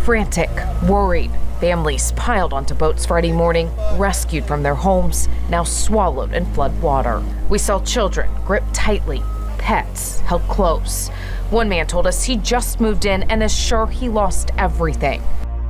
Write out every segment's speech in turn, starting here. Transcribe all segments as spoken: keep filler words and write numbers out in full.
Frantic, worried, families piled onto boats Friday morning, rescued from their homes, now swallowed in flood water. We saw children gripped tightly, pets held close. One man told us he just moved in and is sure he lost everything.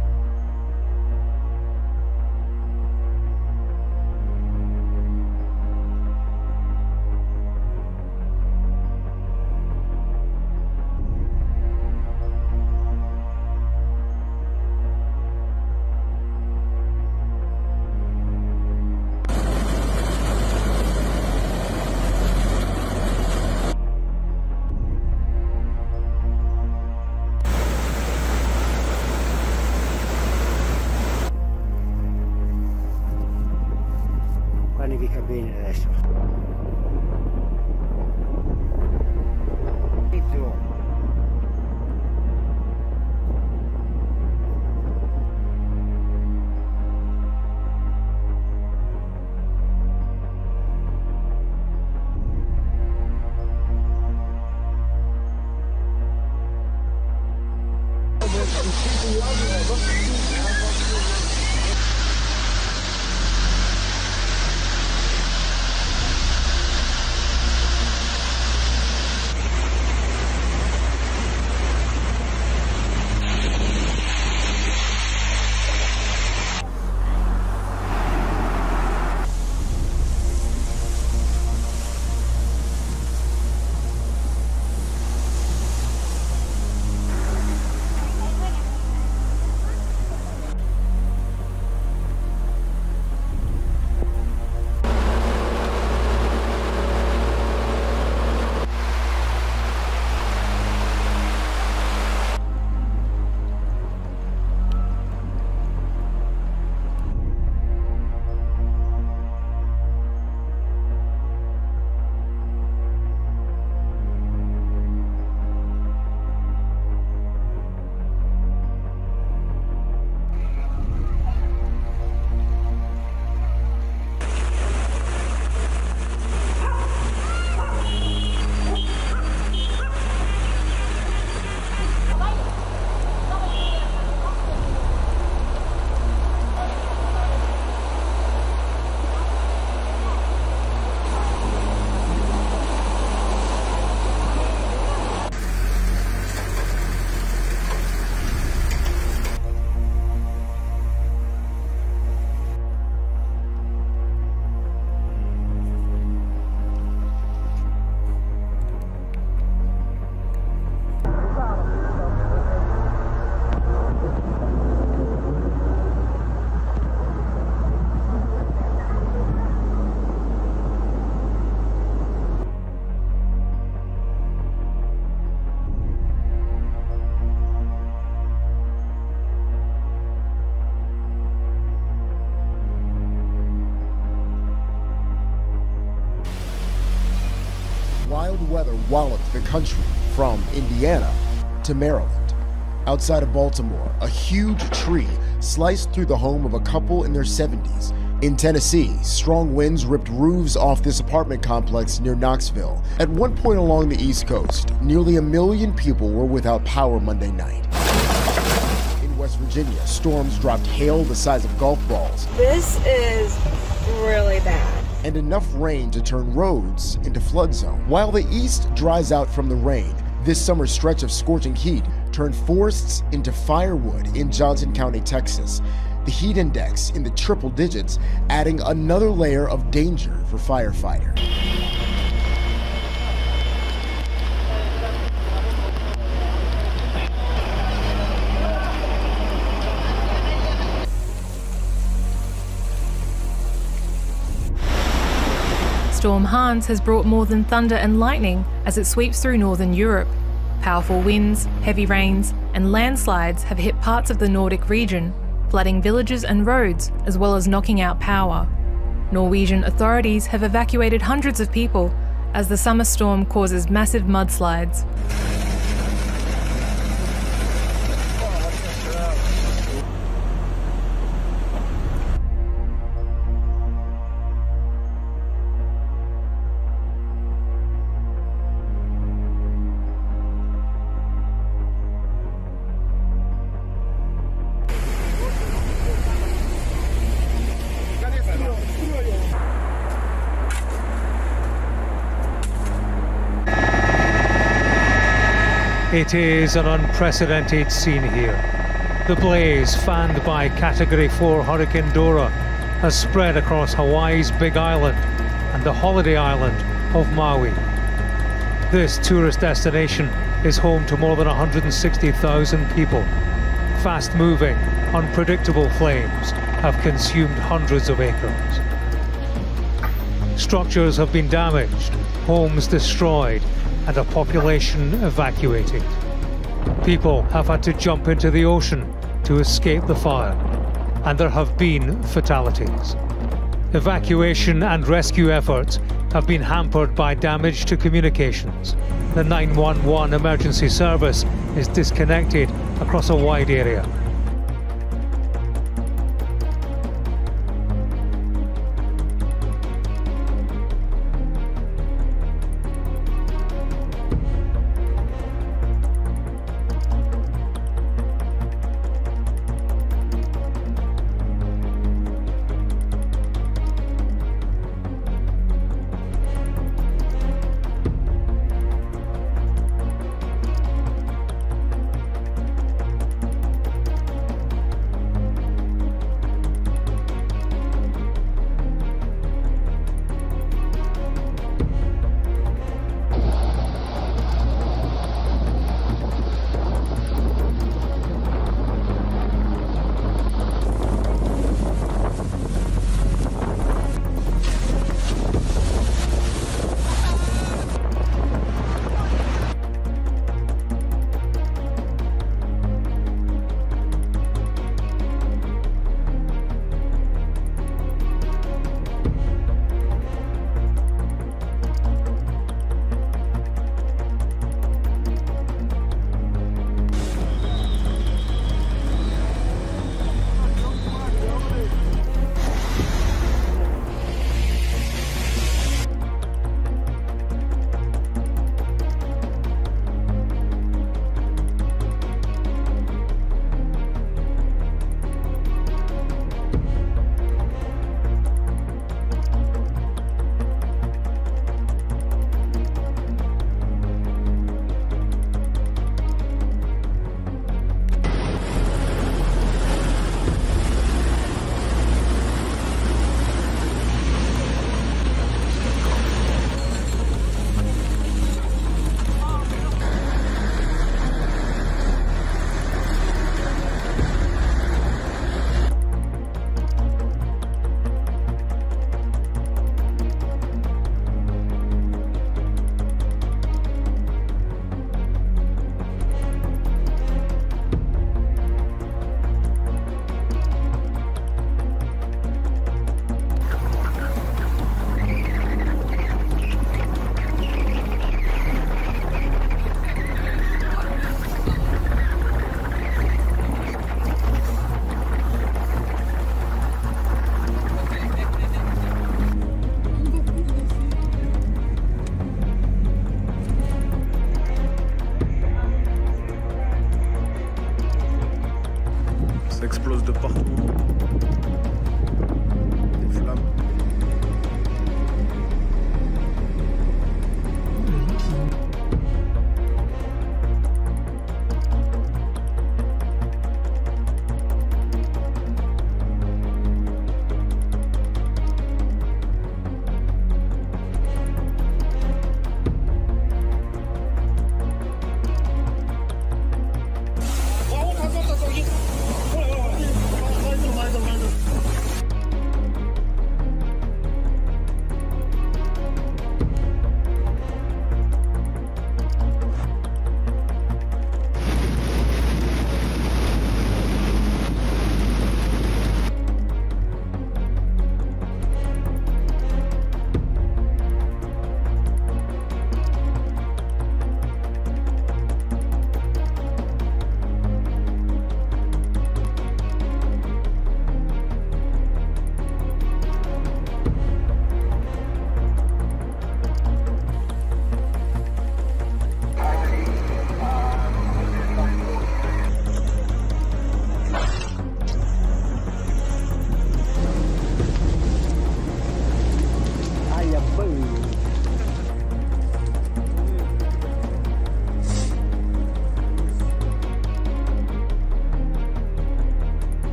di cabine adesso. Wild weather walloped the country from Indiana to Maryland. Outside of Baltimore, a huge tree sliced through the home of a couple in their seventies. In Tennessee, strong winds ripped roofs off this apartment complex near Knoxville. At one point along the East Coast, nearly a million people were without power Monday night. In West Virginia, storms dropped hail the size of golf balls. This is really bad. And enough rain to turn roads into flood zone. While the east dries out from the rain, this summer's stretch of scorching heat turned forests into firewood in Johnson County, Texas. The heat index in the triple digits, adding another layer of danger for firefighters. Storm Hans has brought more than thunder and lightning as it sweeps through northern Europe. Powerful winds, heavy rains, and landslides have hit parts of the Nordic region, flooding villages and roads, as well as knocking out power. Norwegian authorities have evacuated hundreds of people as the summer storm causes massive mudslides. It is an unprecedented scene here. The blaze, fanned by Category four Hurricane Dora, has spread across Hawaii's Big Island and the holiday island of Maui. This tourist destination is home to more than one hundred sixty thousand people. Fast-moving, unpredictable flames have consumed hundreds of acres. Structures have been damaged, homes destroyed, and a population evacuated. People have had to jump into the ocean to escape the fire, and there have been fatalities. Evacuation and rescue efforts have been hampered by damage to communications. The nine one one emergency service is disconnected across a wide area.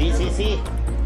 Sí, sí, sí.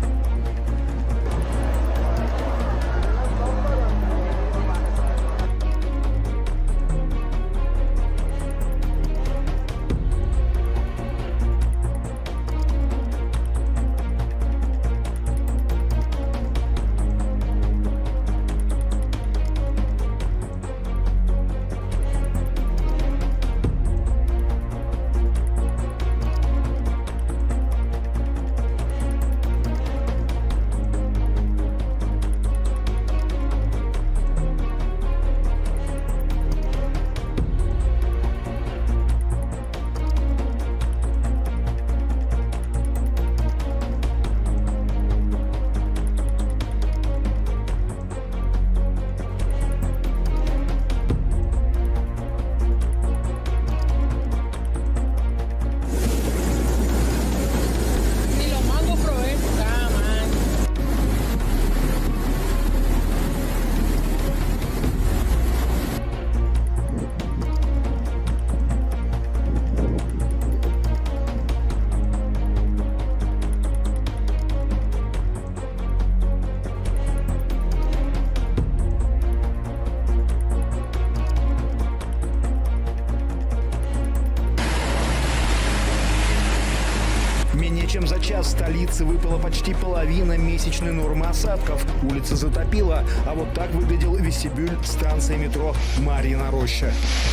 Менее чем за час в столице выпала почти половина месячной нормы осадков. Улица затопила, а вот так выглядел вестибюль станции метро Марьина Роща.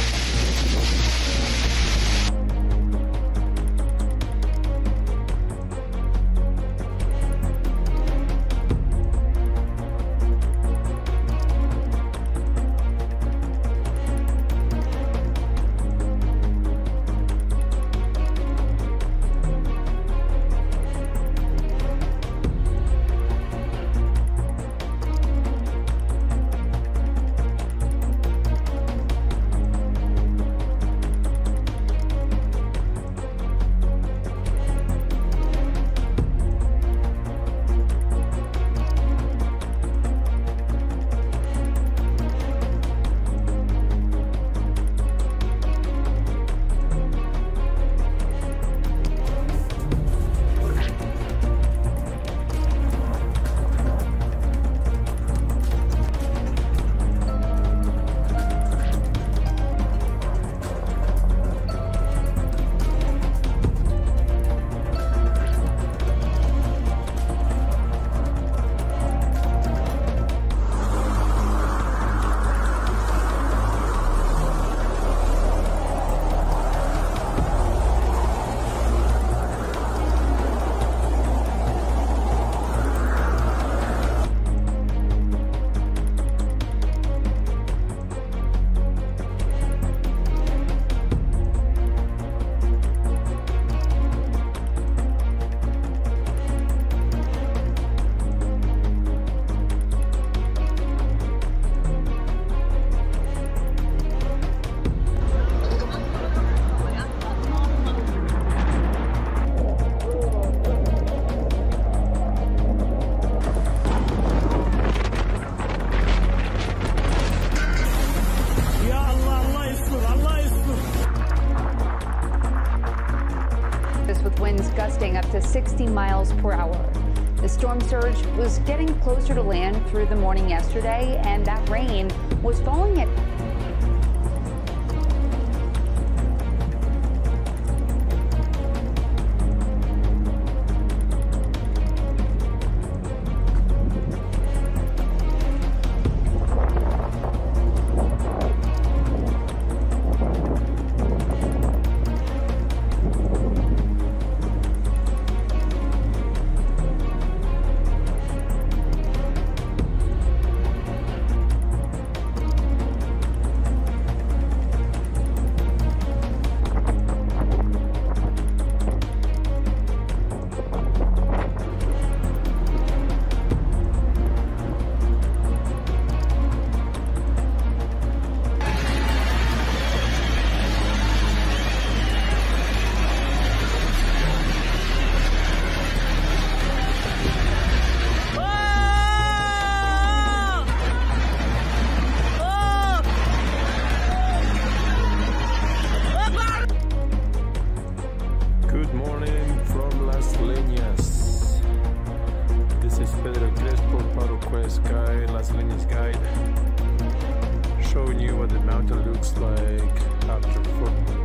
With winds gusting up to sixty miles per hour. The storm surge was getting closer to land through the morning yesterday, and that rain was falling at Las Guide, Las Líneas Guide, showing you what the mountain looks like after full moon.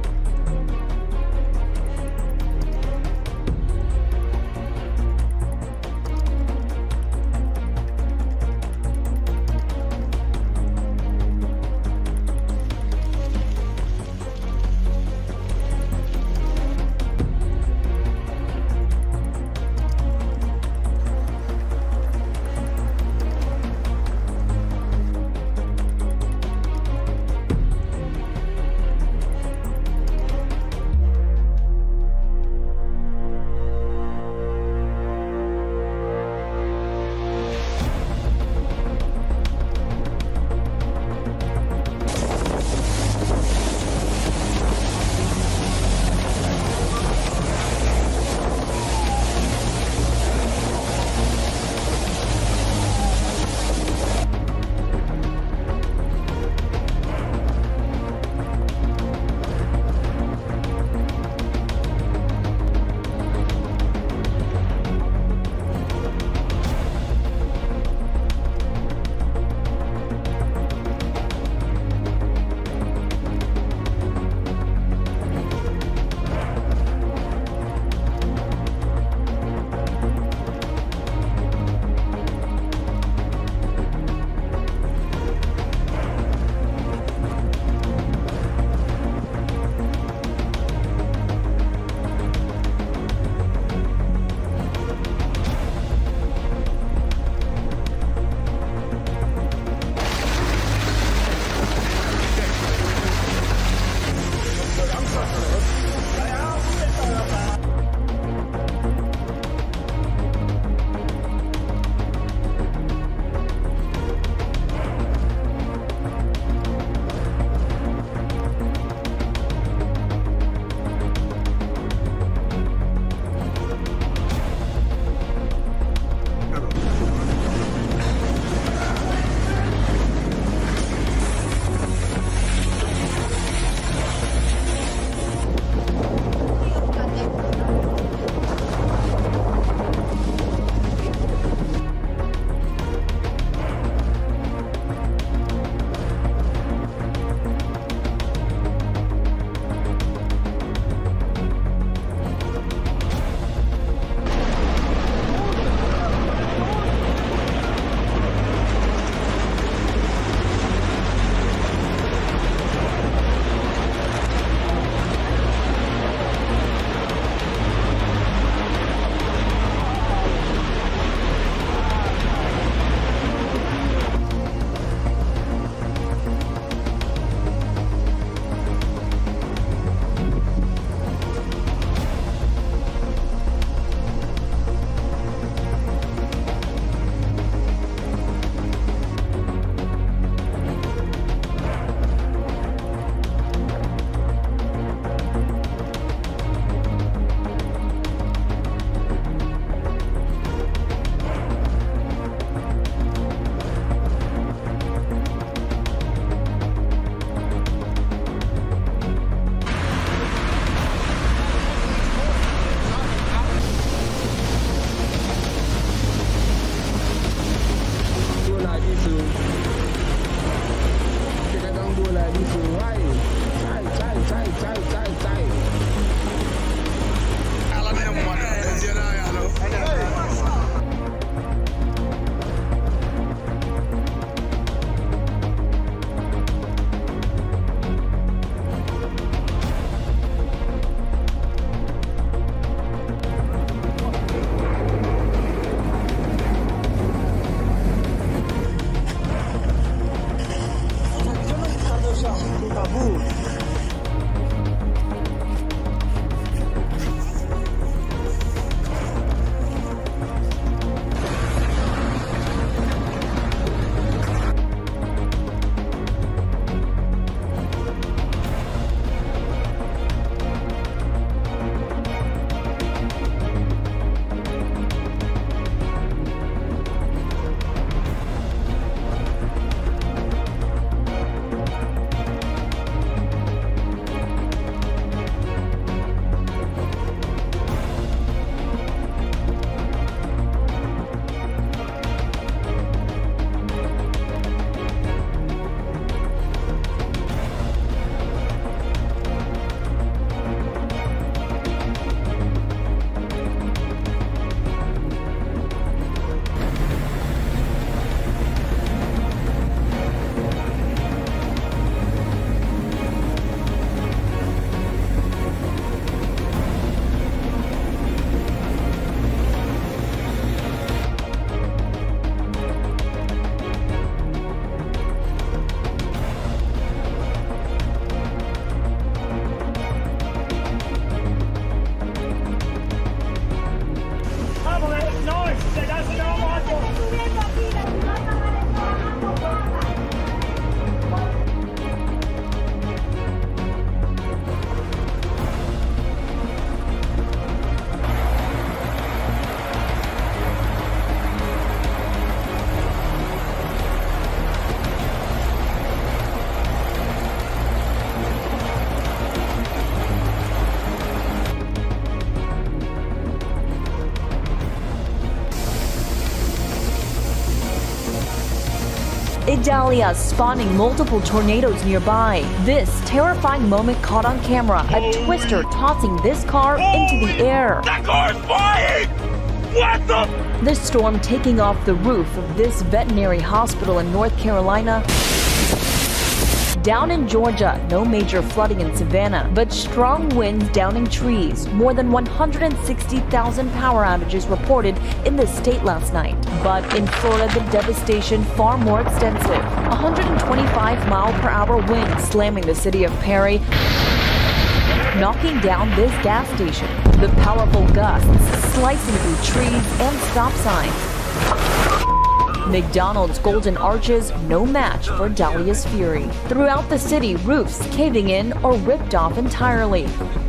Idalia spawning multiple tornadoes nearby. This terrifying moment caught on camera. A twister tossing this car into the air. That car's flying! What the? The storm taking off the roof of this veterinary hospital in North Carolina. Down in Georgia, no major flooding in Savannah, but strong winds downing trees. More than one hundred sixty thousand power outages reported in the state last night. But in Florida, the devastation far more extensive. one hundred twenty-five mile per hour winds slamming the city of Perry, knocking down this gas station. The powerful gusts slicing through trees and stop signs. McDonald's golden arches, no match for Dalia's fury. Throughout the city, roofs caving in or ripped off entirely.